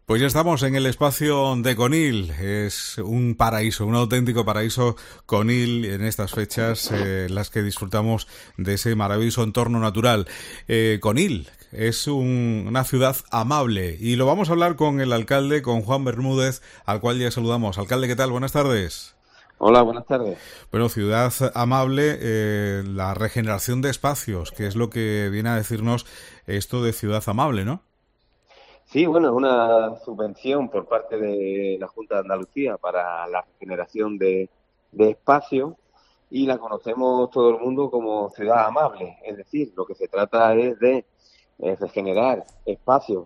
Pues ya estamos en el espacio de Conil. Es un paraíso, un auténtico paraíso Conil en estas fechas, las que disfrutamos de ese maravilloso entorno natural. Conil es una ciudad amable y lo vamos a hablar con el alcalde, con Juan Bermúdez, al cual ya saludamos. Alcalde, ¿qué tal? Buenas tardes. Hola, buenas tardes. Bueno, ciudad amable, la regeneración de espacios, que es lo que viene a decirnos esto de ciudad amable, ¿no? Sí, bueno, es una subvención por parte de la Junta de Andalucía para la regeneración de espacios y la conocemos todo el mundo como ciudad amable. Es decir, lo que se trata es de regenerar espacios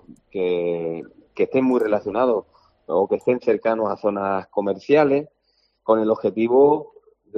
que estén muy relacionados o que estén cercanos a zonas comerciales con el objetivo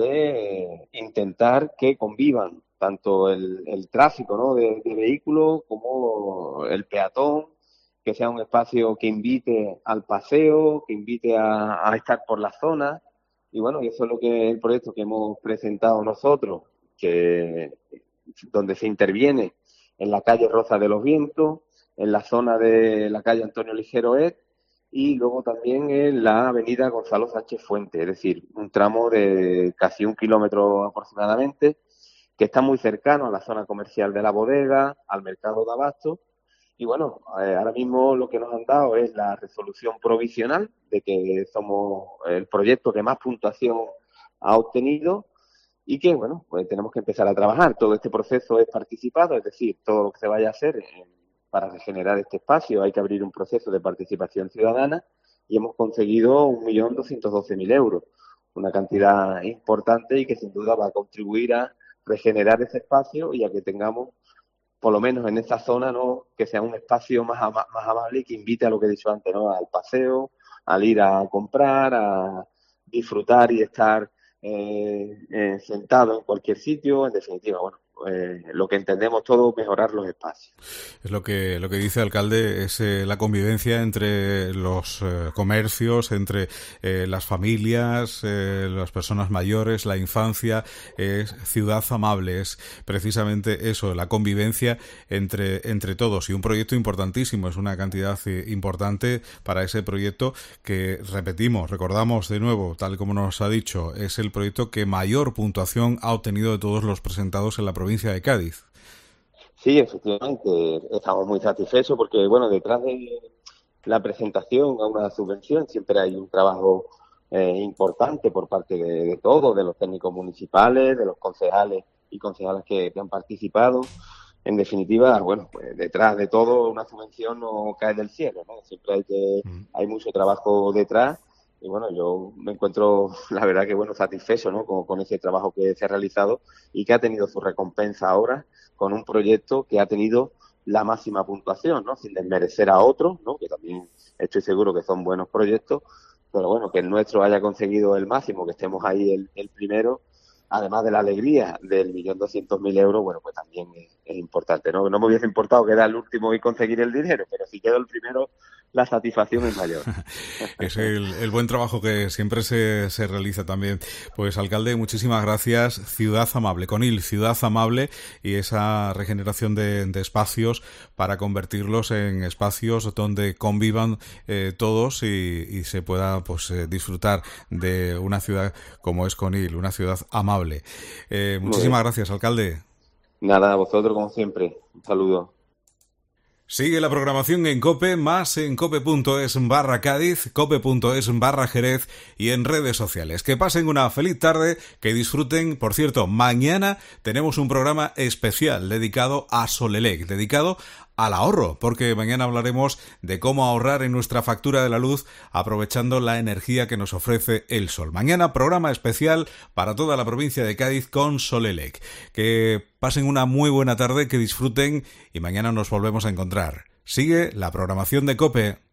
de intentar que convivan tanto el tráfico, ¿no?, de vehículos como el peatón, que sea un espacio que invite al paseo, que invite a estar por la zona. Y bueno, y eso es lo que el proyecto que hemos presentado nosotros, que donde se interviene en la calle Roza de los Vientos, en la zona de la calle Antonio Ligero y luego también en la avenida Gonzalo Sánchez Fuente, es decir, un tramo de casi 1 kilómetro aproximadamente, que está muy cercano a la zona comercial de la bodega, al mercado de abasto. Y bueno, ahora mismo lo que nos han dado es la resolución provisional de que somos el proyecto que más puntuación ha obtenido y que, bueno, pues tenemos que empezar a trabajar. Todo este proceso es participado, es decir, todo lo que se vaya a hacer para regenerar este espacio hay que abrir un proceso de participación ciudadana y hemos conseguido 1.212.000 euros, una cantidad importante y que sin duda va a contribuir a regenerar ese espacio y a que tengamos, por lo menos en esta zona, ¿no?, que sea un espacio más amable y que invite a lo que he dicho antes, ¿no?, al paseo, al ir a comprar, a disfrutar y estar sentado en cualquier sitio. En definitiva, bueno, lo que entendemos todos, mejorar los espacios. Es lo que dice, alcalde, es la convivencia entre los comercios, entre las familias, las personas mayores, la infancia. Es ciudad amable, es precisamente eso, la convivencia entre todos, y un proyecto importantísimo, es una cantidad importante para ese proyecto que, repetimos, recordamos de nuevo, tal como nos ha dicho, es el proyecto que mayor puntuación ha obtenido de todos los presentados en la provincia de Cádiz. Sí, efectivamente, estamos muy satisfechos porque, bueno, detrás de la presentación a una subvención siempre hay un trabajo importante por parte de todos, de los técnicos municipales, de los concejales y concejalas que han participado. En definitiva, bueno, pues detrás de todo una subvención no cae del cielo, ¿no? Siempre hay mucho trabajo detrás. Y bueno, yo me encuentro, la verdad que bueno, satisfecho, ¿no?, con ese trabajo que se ha realizado y que ha tenido su recompensa ahora con un proyecto que ha tenido la máxima puntuación, ¿no?, sin desmerecer a otros, ¿no?, que también estoy seguro que son buenos proyectos, pero bueno, que el nuestro haya conseguido el máximo, que estemos ahí el primero, además de la alegría del 1.200.000 euros, bueno, pues también es importante, ¿no? No me hubiese importado quedar el último y conseguir el dinero, pero si quedo el primero, la satisfacción es mayor. Es el buen trabajo que siempre se realiza también. Pues, alcalde, muchísimas gracias. Ciudad amable, Conil, ciudad amable, y esa regeneración de espacios para convertirlos en espacios donde convivan todos y se pueda, pues, disfrutar de una ciudad como es Conil, una ciudad amable. Muchísimas gracias, alcalde. Nada, a vosotros como siempre. Un saludo. Sigue la programación en COPE, más en cope.es/Cádiz, cope.es/Jerez y en redes sociales. Que pasen una feliz tarde, que disfruten. Por cierto, mañana tenemos un programa especial dedicado a Solelec, dedicado al ahorro, porque mañana hablaremos de cómo ahorrar en nuestra factura de la luz aprovechando la energía que nos ofrece el sol. Mañana programa especial para toda la provincia de Cádiz con Solelec. Que pasen una muy buena tarde, que disfruten y mañana nos volvemos a encontrar. Sigue la programación de COPE.